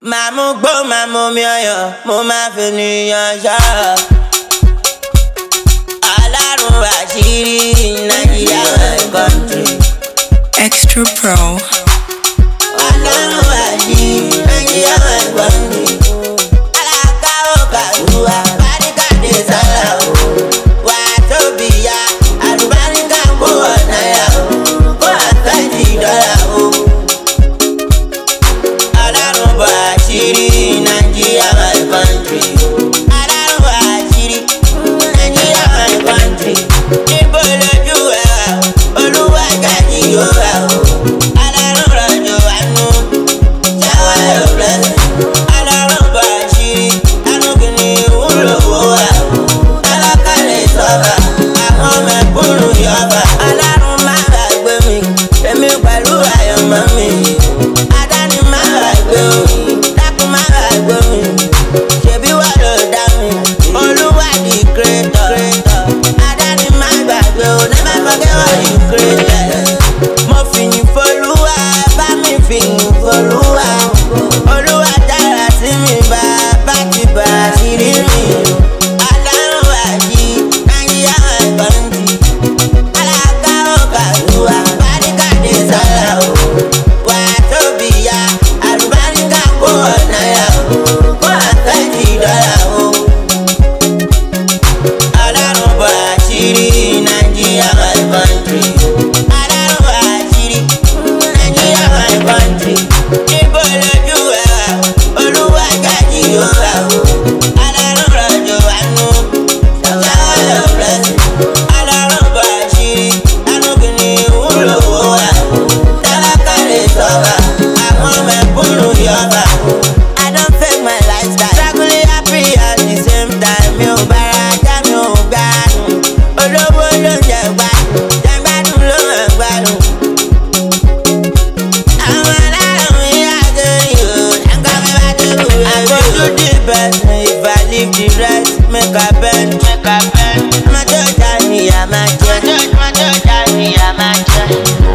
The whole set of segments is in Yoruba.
Màmú gbó màmú mi ọyọ, mo máa fi ènìyàn ṣọ́. Ọlọ́run àṣírí Nàìjíríà my country. Extra Pro. Ọlọ́run àṣírí Nàìjíríà my country. Alákàwọ̀ kàdúrà, báríkàdé sálà o. Wà á tóbi ya, àlùbáríkà kó ọ̀nà yà o. Kó $20 o. Ọlọ́run bọ̀ àṣírí Nàìjíríà my country. Ọlọ́run àṣírí Nàìjíríà my country. Níbo lójú ẹ̀ wà o? Olúwa jáde yóò wà o. Ọlọ́run rọ̀jò àánú, shower your blessing. Ọlọ́run bọ̀ àṣírí, àánú kìíní ìwúlò owó wà o. Tálákà lè sọ̀rọ̀, àwọn mẹ̀kúnnù yọ̀bà. Ọlọ́run má gbàgbé mi, èmi pẹ̀lú àyànmọ́ mi. Adáni má gbàgbé o, dákun má gbàgbé mi. Ṣèbí wà ló dá mi, Olúwa di creator. Adáni má gbàgbé o, never forget what you created. Mo fìyìn f'Olúwa, bá mi fìyìn f'Olúwa. Olúwa dára sí mi, bàbá ti bà àṣírí mi. Ọlọ́run àṣírí Nàìjíríà my country. Alákàwọ̀ kàdúrà, báríkàdé sálà o. Wà á tóbi ya, àlùbáríkà kó ọ̀nà yà o. Kó $20 o. Ọlọ́run bọ̀ àṣírí Nàìjíríà my country. Ọlọ́run àṣírí Nàìjíríà my country. Níbo lójú ẹ̀ wà o? Olúwa jáde yóò wà o. Ọlọ́run rọ̀jò àánú, shower your blessing. Ọlọ́run bọ̀ àṣírí, àánú kìíní ìwúlò owó wà o. Tálákà lè sọ̀rọ̀, àwọn mẹ̀kúnnù yọ̀bà. I don't fake my lifestyle, struggling happy at the same time. Mi ò bára já, mi ò gbádùn. Olówó ló ń jẹ gbádùn, jẹ gbádùn ló máa gbádùn. Àwọn alárùn mi yá sórí o, dáńgá mi bá débù rẹ̀. I go do the best, if I leave the rest, make I bend. Ọmọ tó jà ní ìyá máa jẹ. Ọmọ tó jà ní ìyá máa jẹ.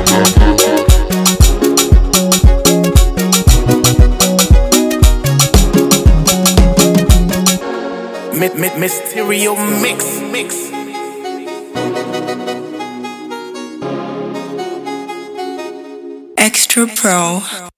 Mysterio mix. Extra Pro.